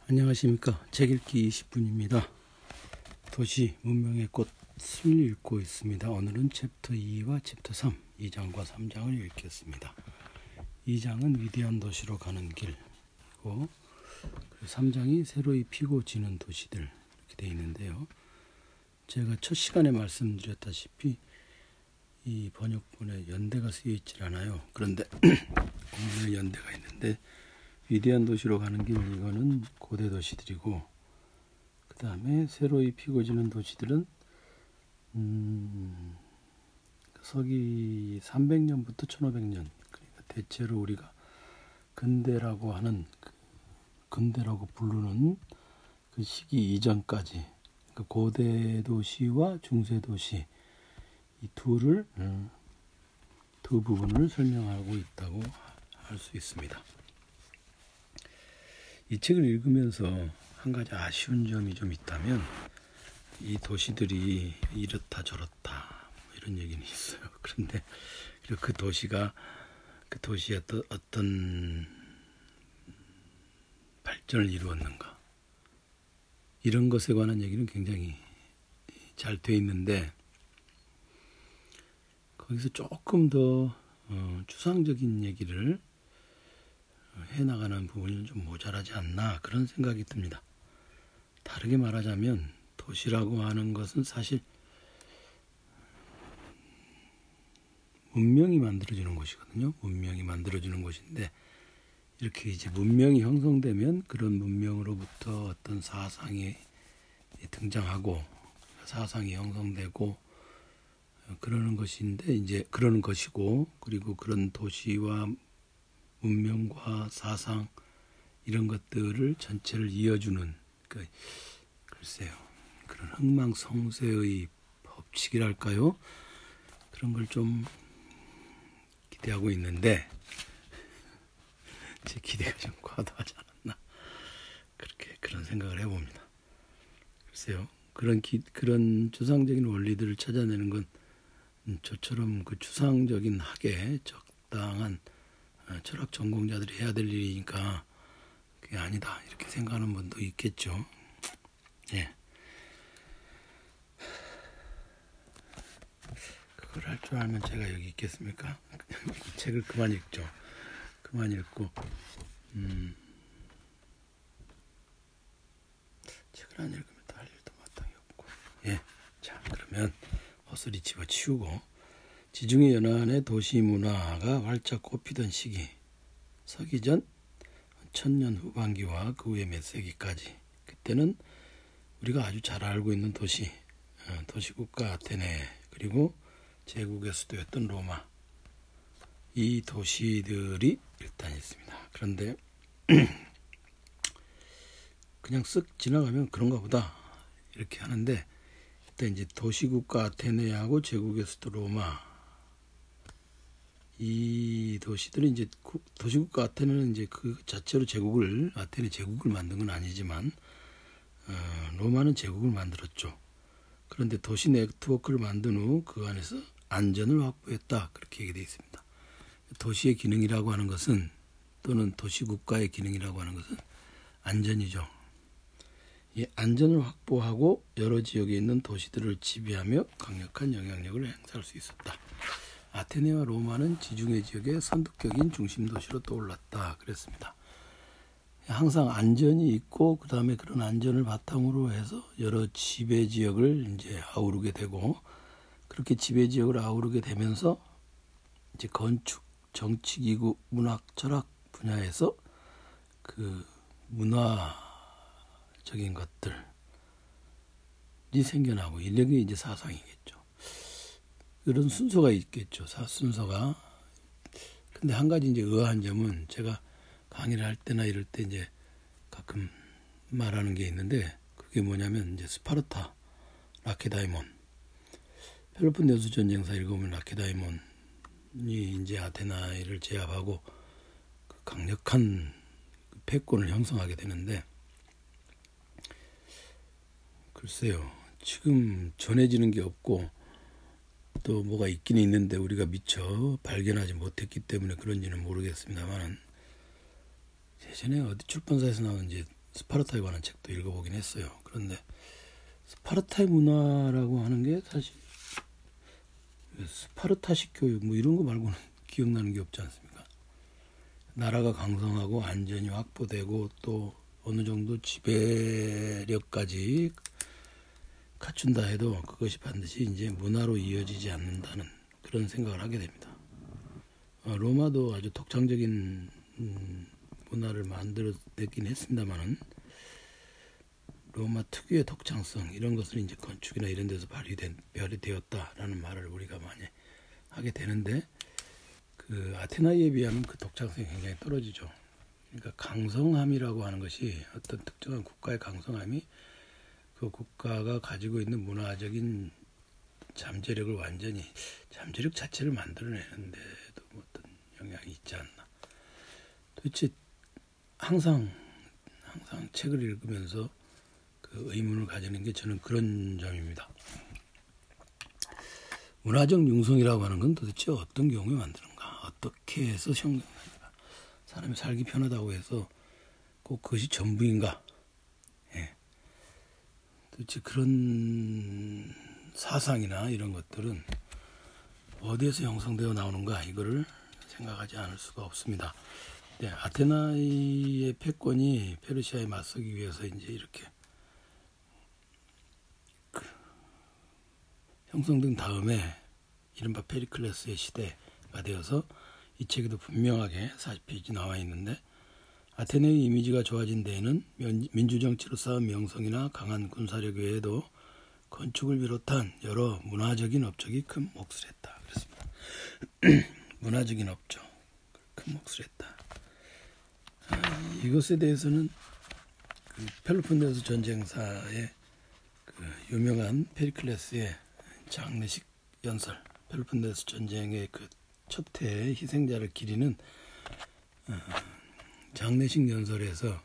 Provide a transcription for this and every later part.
안녕하십니까. 책 읽기 20분입니다. 도시 문명의 꽃을 읽고 있습니다. 오늘은 챕터 2와 챕터 3, 2장과 3장을 읽겠습니다. 2장은 위대한 도시로 가는 길이고 3장이 새로이 피고 지는 도시들 이렇게 되어 있는데요. 제가 첫 시간에 말씀드렸다시피 이 번역본에 연대가 쓰여 있질 않아요. 그런데 공부에 연대가 있는데 위대한 도시로 가는 길, 이거는 고대 도시들이고, 그 다음에 새로이 피고 지는 도시들은 서기 300년부터 1500년, 그러니까 대체로 우리가 근대라고 하는, 근대라고 부르는 그 시기 이전까지, 그러니까 고대 도시와 중세 도시 이 두 부분을 설명하고 있다고 할 수 있습니다. 이 책을 읽으면서 한 가지 아쉬운 점이 좀 있다면, 이 도시들이 이렇다 저렇다 이런 얘기는 있어요. 그런데 그 도시가 그 도시의 어떤 발전을 이루었는가, 이런 것에 관한 얘기는 굉장히 잘 돼 있는데, 거기서 조금 더 추상적인 얘기를 해나가는 부분이 좀 모자라지 않나, 그런 생각이 듭니다. 다르게 말하자면 도시라고 하는 것은 사실 문명이 만들어지는 곳이거든요. 문명이 만들어지는 곳인데, 이렇게 이제 문명이 형성되면 그런 문명으로부터 어떤 사상이 등장하고 사상이 형성되고 그러는 것인데, 이제 그러는 것이고, 그리고 그런 도시와 문명과 사상 이런 것들을 전체를 이어주는 글쎄요, 그런 흥망성쇠의 법칙이랄까요? 그런 걸 좀 기대하고 있는데, 제 기대가 좀 과도하지 않았나, 그런 생각을 해봅니다. 글쎄요, 그런 추상적인 원리들을 찾아내는 건 저처럼 그 추상적인 학에 적당한 철학 전공자들이 해야 될 일이니까 그게 아니다, 이렇게 생각하는 분도 있겠죠. 예. 그걸 할 줄 알면 제가 여기 있겠습니까? 이 책을 그만 읽죠. 그만 읽고 책을 안 읽으면 또 할 일도 마땅히 없고. 예. 자, 그러면 헛소리 집어치우고, 지중해 연안의 도시 문화가 활짝 꽃피던 시기, 서기전 1000년 후반기와 그 후에 몇 세기까지, 그때는 우리가 아주 잘 알고 있는 도시국가 아테네, 그리고 제국의 수도였던 로마, 이 도시들이 일단 있습니다. 그런데 그냥 쓱 지나가면 그런가 보다 이렇게 하는데, 일단 이제 도시국가 아테네하고 제국의 수도 로마, 이 도시들은 이제 도시국가 아테네는 이제 그 자체로 아테네 제국을 만든 건 아니지만 로마는 제국을 만들었죠. 그런데 도시 네트워크를 만든 후 그 안에서 안전을 확보했다, 그렇게 얘기되어 있습니다. 도시의 기능이라고 하는 것은, 또는 도시국가의 기능이라고 하는 것은 안전이죠. 이 안전을 확보하고 여러 지역에 있는 도시들을 지배하며 강력한 영향력을 행사할 수 있었다. 아테네와 로마는 지중해 지역의 선도격인 중심 도시로 떠올랐다, 그랬습니다. 항상 안전이 있고, 그 다음에 그런 안전을 바탕으로 해서 여러 지배 지역을 이제 아우르게 되고, 그렇게 지배 지역을 아우르게 되면서 이제 건축, 정치, 기구, 문학, 철학 분야에서 그 문화적인 것들이 생겨나고, 이런 게 이제 사상이겠죠. 이런 순서가 있겠죠. 순서가. 근데 한 가지 이제 의아한 점은, 제가 강의를 할 때나 이럴 때 이제 가끔 말하는 게 있는데, 그게 뭐냐면 이제 스파르타, 라케다이몬, 펠로폰네소 전쟁사 읽어보면 라케다이몬이 이제 아테나를 제압하고 그 강력한 패권을 형성하게 되는데, 글쎄요, 지금 전해지는 게 없고 또 뭐가 있긴 있는데 우리가 미처 발견하지 못했기 때문에 그런지는 모르겠습니다만, 예전에 어디 출판사에서 나온 이제 스파르타에 관한 책도 읽어보긴 했어요. 그런데 스파르타의 문화라고 하는 게 사실 스파르타식 교육 뭐 이런 거 말고는 기억나는 게 없지 않습니까? 나라가 강성하고 안전이 확보되고 또 어느 정도 지배력까지 갖춘다 해도 그것이 반드시 이제 문화로 이어지지 않는다는 그런 생각을 하게 됩니다. 로마도 아주 독창적인 문화를 만들어냈긴 했습니다만은 로마 특유의 독창성 이런 것을 이제 건축이나 이런 데서 발휘되었다라는 말을 우리가 많이 하게 되는데 그 아테나이에 비하면 그 독창성이 굉장히 떨어지죠. 그러니까 강성함이라고 하는 것이 어떤 특정한 국가의 강성함이 그 국가가 가지고 있는 문화적인 잠재력 자체를 만들어내는데도 어떤 영향이 있지 않나. 도대체 항상 책을 읽으면서 그 의문을 가지는 게 저는 그런 점입니다. 문화적 융성이라고 하는 건 도대체 어떤 경우에 만드는가? 어떻게 해서 형성되는가? 사람이 살기 편하다고 해서 꼭 그것이 전부인가? 도대체 그런 사상이나 이런 것들은 어디에서 형성되어 나오는가? 이거를 생각하지 않을 수가 없습니다. 네, 아테나의 패권이 페르시아에 맞서기 위해서 이제 이렇게 형성된 다음에 이른바 페리클레스의 시대가 되어서 이 책에도 분명하게 40페이지 나와 있는데 아테네의 이미지가 좋아진 데에는 민주정치로 쌓은 명성이나 강한 군사력 외에도 건축을 비롯한 여러 문화적인 업적이 큰 몫을 했다. 그렇습니다. 문화적인 업적, 큰 몫을 했다. 이것에 대해서는 그 펠로폰네소 전쟁사의 그 유명한 페리클레스의 장례식 연설, 펠로폰네소 전쟁의 그 첫해 희생자를 기리는 장례식 연설에서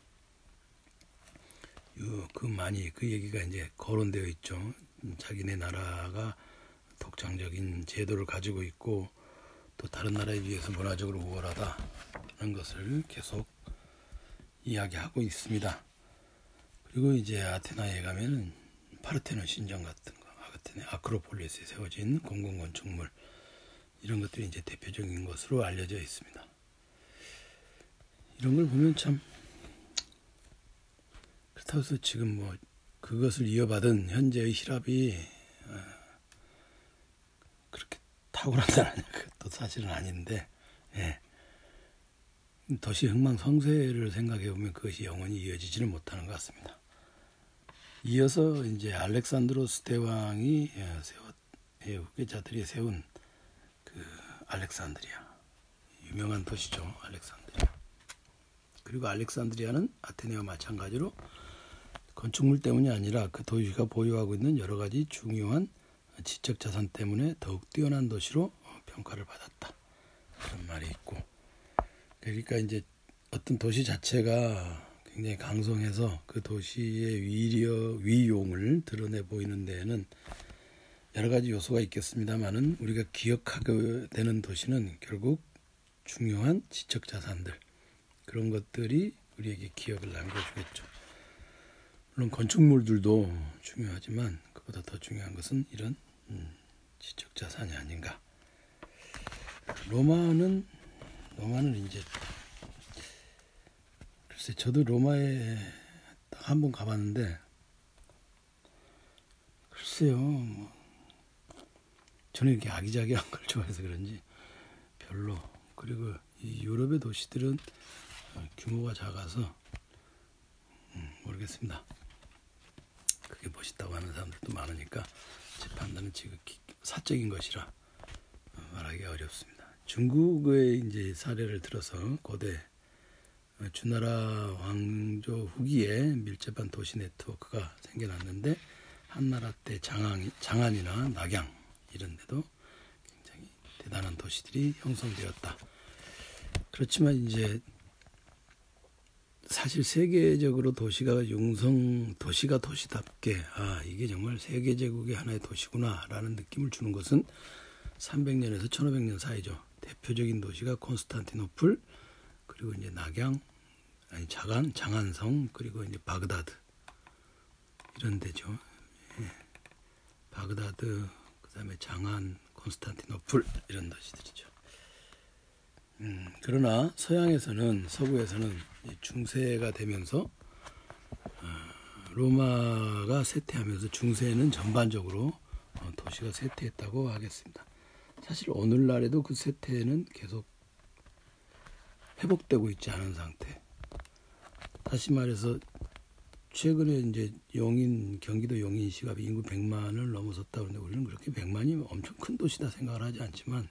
그 얘기가 이제 거론되어 있죠. 자기네 나라가 독창적인 제도를 가지고 있고 또 다른 나라에 비해서 문화적으로 우월하다는 것을 계속 이야기하고 있습니다. 그리고 이제 아테나에 가면은 파르테논 신전 같은 거, 아크로폴리스에 세워진 공공건축물 이런 것들이 이제 대표적인 것으로 알려져 있습니다. 이런 걸 보면 참 그렇다고 해서 지금 뭐 그것을 이어받은 현재의 히랍이 그렇게 탁월하다는 것도 사실은 아닌데 도시 흥망성쇠를 생각해 보면 그것이 영원히 이어지지는 못하는 것 같습니다. 이어서 이제 알렉산드로스 대왕이 후계자들이 세운 그 알렉산드리아 유명한 도시죠. 알렉산드리아. 그리고 알렉산드리아는 아테네와 마찬가지로 건축물 때문이 아니라 그 도시가 보유하고 있는 여러 가지 중요한 지적 자산 때문에 더욱 뛰어난 도시로 평가를 받았다. 그런 말이 있고, 그러니까 이제 어떤 도시 자체가 굉장히 강성해서 그 도시의 위용을 드러내 보이는 데에는 여러 가지 요소가 있겠습니다만은 우리가 기억하게 되는 도시는 결국 중요한 지적 자산들 그런 것들이 우리에게 기억을 남겨주겠죠. 물론 건축물들도 중요하지만 그보다 더 중요한 것은 이런 지적 자산이 아닌가. 로마는 이제 글쎄 저도 로마에 딱 한 번 가봤는데 글쎄요 뭐 저는 이렇게 아기자기한 걸 좋아해서 그런지 별로. 그리고 이 유럽의 도시들은 규모가 작아서 모르겠습니다. 그게 멋있다고 하는 사람들도 많으니까 제 판단은 지극히 사적인 것이라 말하기가 어렵습니다. 중국의 이제 사례를 들어서 고대 주나라 왕조 후기에 밀접한 도시 네트워크가 생겨났는데 한나라 때 장안이나 낙양 이런 데도 굉장히 대단한 도시들이 형성되었다. 그렇지만 이제 사실 세계적으로 도시가 도시답게 이게 정말 세계제국의 하나의 도시구나라는 느낌을 주는 것은 300년에서 1500년 사이죠. 대표적인 도시가 콘스탄티노플 그리고 이제 낙양 장안성, 그리고 이제 바그다드 이런 데죠. 예. 바그다드, 그다음에 장안, 콘스탄티노플 이런 도시들이죠. 그러나 서부에서는 중세가 되면서 로마가 쇠퇴하면서 중세는 전반적으로 도시가 쇠퇴했다고 하겠습니다. 사실 오늘날에도 그 쇠퇴는 계속 회복되고 있지 않은 상태. 다시 말해서 최근에 이제 경기도 용인시가 인구 100만을 넘어섰다 그러는데 우리는 그렇게 100만이 엄청 큰 도시다 생각을 하지 않지만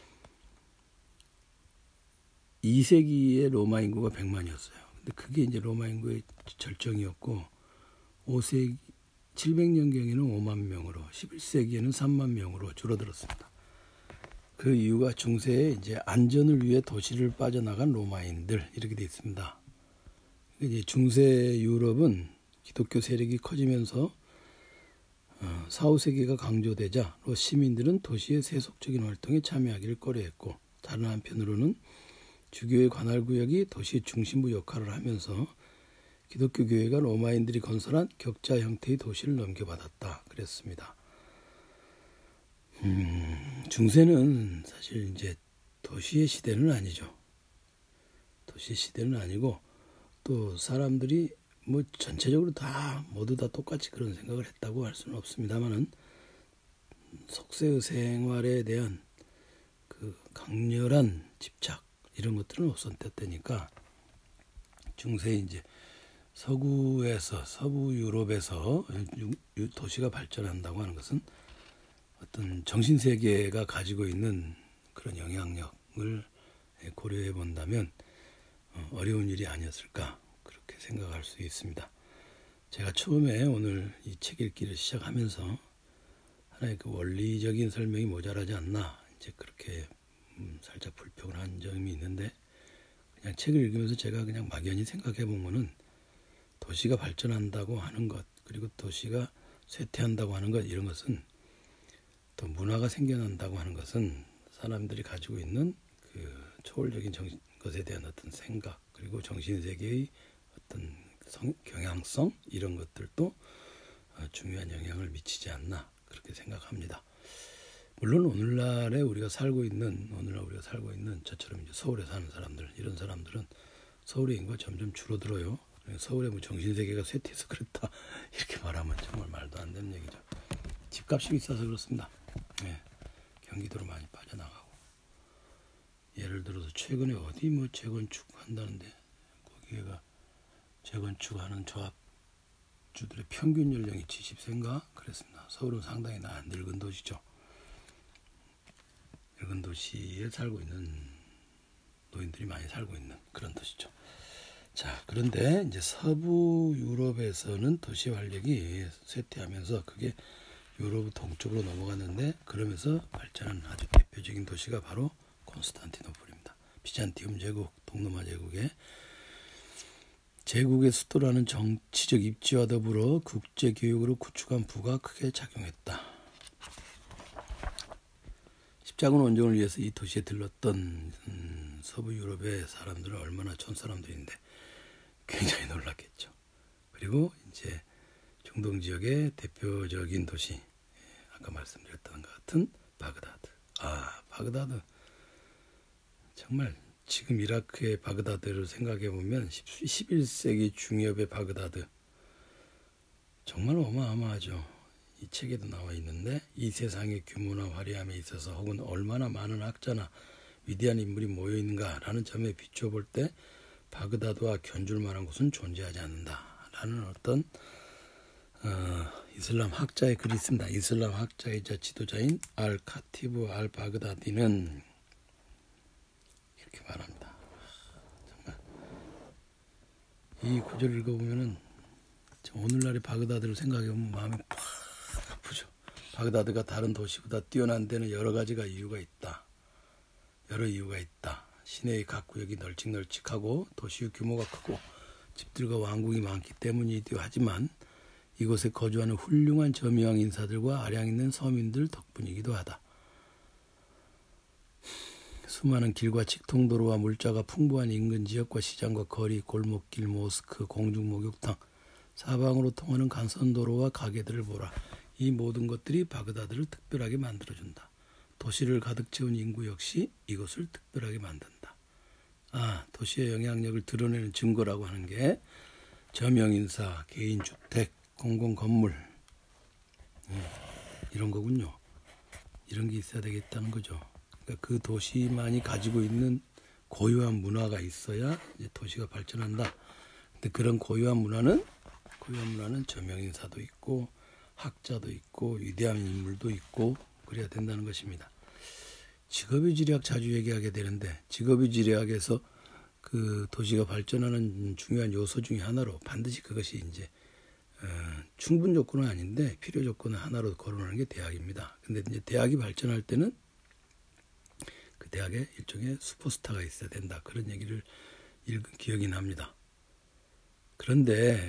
2세기에 로마 인구가 100만이었어요. 근데 그게 이제 로마 인구의 절정이었고 5세기 700년경에는 5만 명으로 11세기에는 3만 명으로 줄어들었습니다. 그 이유가 중세에 이제 안전을 위해 도시를 빠져나간 로마인들 이렇게 돼 있습니다. 이제 중세 유럽은 기독교 세력이 커지면서 4, 5세기가 강조되자 시민들은 도시의 세속적인 활동에 참여하기를 꺼려했고 다른 한편으로는 주교의 관할구역이 도시의 중심부 역할을 하면서 기독교 교회가 로마인들이 건설한 격자 형태의 도시를 넘겨받았다 그랬습니다. 중세는 사실 이제 도시의 시대는 아니죠. 도시의 시대는 아니고 또 사람들이 전체적으로 모두 다 똑같이 그런 생각을 했다고 할 수는 없습니다만은 속세의 생활에 대한 그 강렬한 집착 이런 것들은 없었다니까 중세 이제 서부 유럽에서 도시가 발전한다고 하는 것은 어떤 정신 세계가 가지고 있는 그런 영향력을 고려해 본다면 어려운 일이 아니었을까 그렇게 생각할 수 있습니다. 제가 처음에 오늘 이 책 읽기를 시작하면서 하나의 그 원리적인 설명이 모자라지 않나 이제 그렇게 살짝 불평을 한 점이 있는데 그냥 책을 읽으면서 제가 그냥 막연히 생각해 본 거는 도시가 발전한다고 하는 것 그리고 도시가 쇠퇴한다고 하는 것 이런 것은 또 문화가 생겨난다고 하는 것은 사람들이 가지고 있는 그 초월적인 것에 대한 어떤 생각 그리고 정신세계의 어떤 경향성 이런 것들도 중요한 영향을 미치지 않나 그렇게 생각합니다. 물론 오늘날 우리가 살고 있는 저처럼 이제 서울에 사는 사람들 이런 사람들은 서울의 인구가 점점 줄어들어요. 서울의 정신세계가 쇠퇴해서 그렇다 이렇게 말하면 정말 말도 안 되는 얘기죠. 집값이 비싸서 그렇습니다. 네, 경기도로 많이 빠져나가고 예를 들어서 최근에 어디 재건축한다는데 거기가 재건축하는 조합주들의 평균 연령이 70세인가 그랬습니다. 서울은 상당히 늙은 도시죠. 늙은 도시에 살고 있는 노인들이 많이 살고 있는 그런 도시죠. 자, 그런데 이제 서부 유럽에서는 도시 활력이 쇠퇴하면서 그게 유럽 동쪽으로 넘어갔는데 그러면서 발전한 아주 대표적인 도시가 바로 콘스탄티노플입니다. 비잔티움 제국, 동로마 제국의 수도라는 정치적 입지와 더불어 국제교역으로 구축한 부가 크게 작용했다. 십자군 원정을 위해서 이 도시에 들렀던 서부 유럽의 사람들은 얼마나 촌사람들인데 굉장히 놀랐겠죠. 그리고 이제 중동 지역의 대표적인 도시 아까 말씀드렸던 것 같은 바그다드. 바그다드 정말 지금 이라크의 바그다드를 생각해 보면 11세기 중엽의 바그다드 정말 어마어마하죠. 이 책에도 나와 있는데 이 세상의 규모나 화려함에 있어서 혹은 얼마나 많은 학자나 위대한 인물이 모여 있는가라는 점에 비춰볼 때 바그다드와 견줄 만한 곳은 존재하지 않는다라는 어떤 이슬람 학자의 글이 있습니다. 이슬람 학자이자 지도자인 알카티브 알바그다디는 이렇게 말합니다. 정말 이 구절을 읽어보면은 오늘날의 바그다드를 생각해보면 마음이 팍 아프죠. 바그다드가 다른 도시보다 뛰어난 데는 여러 이유가 있다. 시내의 각 구역이 널찍널찍하고 도시의 규모가 크고 집들과 왕궁이 많기 때문이기도 하지만 이곳에 거주하는 훌륭한 저명한 인사들과 아량 있는 서민들 덕분이기도 하다. 수많은 길과 직통도로와 물자가 풍부한 인근 지역과 시장과 거리, 골목길, 모스크, 공중 목욕탕, 사방으로 통하는 간선도로와 가게들을 보라. 이 모든 것들이 바그다드를 특별하게 만들어준다. 도시를 가득 채운 인구 역시 이것을 특별하게 만든다. 도시의 영향력을 드러내는 증거라고 하는 게 저명인사, 개인주택, 공공건물 이런 거군요. 이런 게 있어야 되겠다는 거죠. 그러니까 그 도시만이 가지고 있는 고유한 문화가 있어야 이제 도시가 발전한다. 근데 그런 고유한 문화는 저명인사도 있고 학자도 있고 위대한 인물도 있고 그래야 된다는 것입니다. 직업의 지리학 자주 얘기하게 되는데 직업의 지리학에서 그 도시가 발전하는 중요한 요소 중에 하나로 반드시 그것이 이제 충분 조건은 아닌데 필요 조건은 하나로 거론하는 게 대학입니다. 근데 이제 대학이 발전할 때는 그 대학에 일종의 슈퍼스타가 있어야 된다. 그런 얘기를 읽은 기억이 납니다. 그런데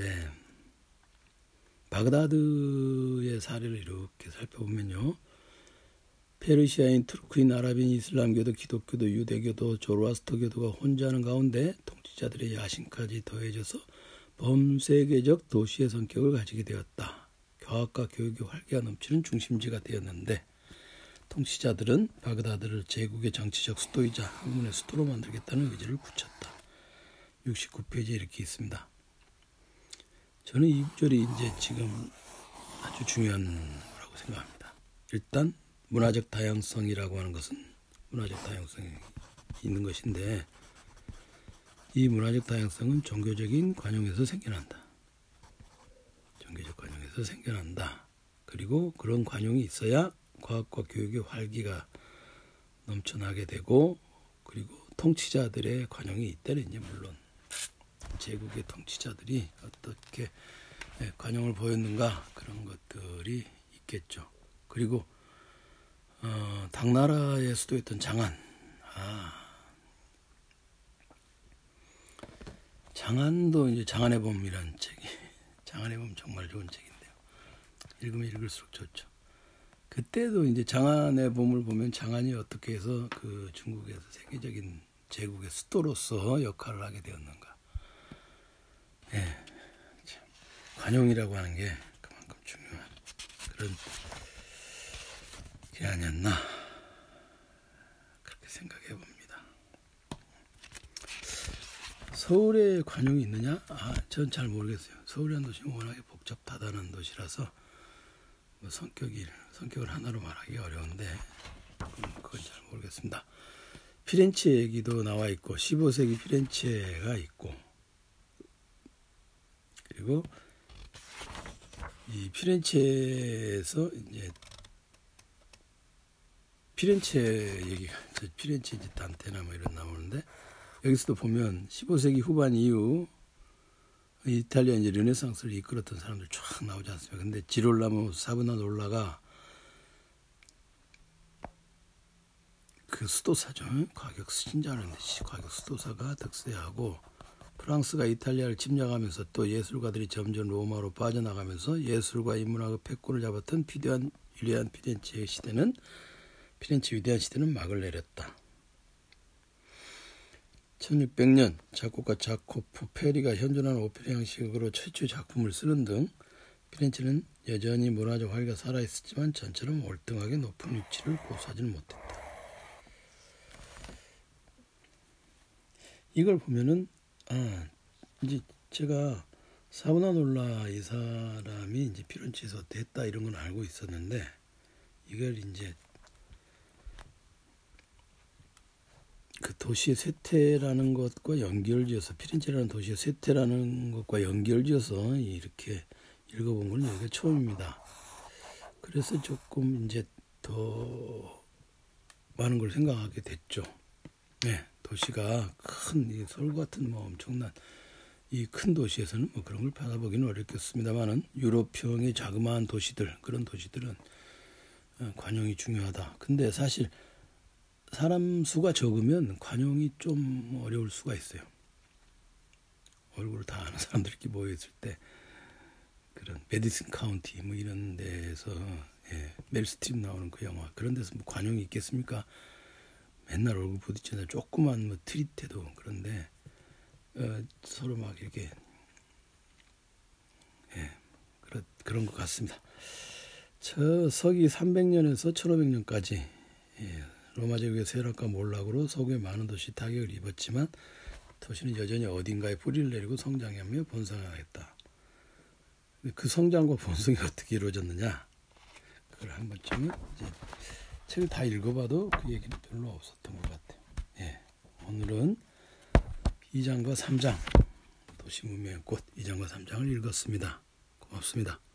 바그다드의 사례를 이렇게 살펴보면요. 페르시아인, 투르크인, 아랍인, 이슬람교도, 기독교도, 유대교도, 조로아스터교도가 혼자하는 가운데 통치자들의 야심까지 더해져서 범세계적 도시의 성격을 가지게 되었다. 과학과 교육의 활기가 넘치는 중심지가 되었는데 통치자들은 바그다드를 제국의 정치적 수도이자 학문의 수도로 만들겠다는 의지를 굳혔다. 69페이지에 이렇게 있습니다. 저는 이 구절이 이제 지금 아주 중요한 거라고 생각합니다. 일단 문화적 다양성이라고 하는 것은 문화적 다양성이 있는 것인데 이 문화적 다양성은 종교적인 관용에서 생겨난다. 종교적 관용에서 생겨난다. 그리고 그런 관용이 있어야 과학과 교육의 활기가 넘쳐나게 되고 그리고 통치자들의 관용이 있다는 이제 물론 제국의 통치자들이 어떻게 관용을 보였는가 그런 것들이 있겠죠. 그리고 당나라의 수도였던 장안. 장안도 이제 장안의 봄이라는 책이 장안의 봄 정말 좋은 책인데요. 읽으면 읽을수록 좋죠. 그때도 이제 장안의 봄을 보면 장안이 어떻게 해서 그 중국에서 세계적인 제국의 수도로서 역할을 하게 되었는가. 관용이라고 하는 게 그만큼 중요한 그런 게 아니었나 그렇게 생각해 봅니다. 서울에 관용이 있느냐? 전 잘 모르겠어요. 서울이라는 도시는 워낙에 복잡하다는 도시라서 뭐 성격을 하나로 말하기 어려운데 그건 잘 모르겠습니다. 피렌체 얘기도 나와 있고 15세기 피렌체가 있고 그리고 이 피렌체에서 이제 피렌체 얘기가 피렌체 이제 단테나 뭐 이런 나오는데 여기서도 보면 15세기 후반 이후 이탈리아 이제 르네상스를 이끌었던 사람들 쫙 나오지 않습니까? 근데 지롤라모 사브나놀라가 그 수도사죠. 과격 신자는 과격 수도사가 득세하고 프랑스가 이탈리아를 침략하면서 또 예술가들이 점점 로마로 빠져나가면서 예술과 인문학의 패권을 잡았던 위대한 피렌체 위대한 시대는 막을 내렸다. 1600년 작곡가 자코포 페리가 현존하는 오페라 형식으로 최초의 작품을 쓰는 등 피렌체는 여전히 문화적 활기가 살아있었지만 전처럼 월등하게 높은 위치를 고수하지는 못했다. 이걸 보면은 이제 제가 사브나놀라 이 사람이 이제 피렌체에서 됐다 이런 건 알고 있었는데 이걸 이제 그 도시의 쇠퇴라는 것과 연결지어서 피렌체라는 도시의 쇠퇴라는 것과 연결지어서 이렇게 읽어본 건 여기가 처음입니다. 그래서 조금 이제 더 많은 걸 생각하게 됐죠. 도시가 큰 서울 같은 뭐 엄청난 이 큰 도시에서는 뭐 그런 걸 받아보기는 어렵겠습니다만은 유럽형의 자그마한 도시들 그런 도시들은 관용이 중요하다. 근데 사실 사람 수가 적으면 관용이 좀 어려울 수가 있어요. 얼굴을 다 아는 사람들이 이렇게 모여있을 때 그런 메디슨 카운티 뭐 이런 데서 멜 스트립 나오는 그 영화 그런 데서 뭐 관용이 있겠습니까? 맨날 얼굴 부딪히는 조그만 뭐 트릿해도 그런데 서로 막 이렇게 그런 것 같습니다. 저 서기 300년에서 1500년까지 로마 제국의 세력과 몰락으로 서구의 많은 도시 타격을 입었지만 도시는 여전히 어딘가에 뿌리를 내리고 성장하며 번성하겠다. 그 성장과 번성이 어떻게 이루어졌느냐? 그걸 한 번쯤은 이제 책을 다 읽어봐도 그 얘기는 별로 없었던 것 같아요. 오늘은 2장과 3장 도시 문명의 꽃 2장과 3장을 읽었습니다. 고맙습니다.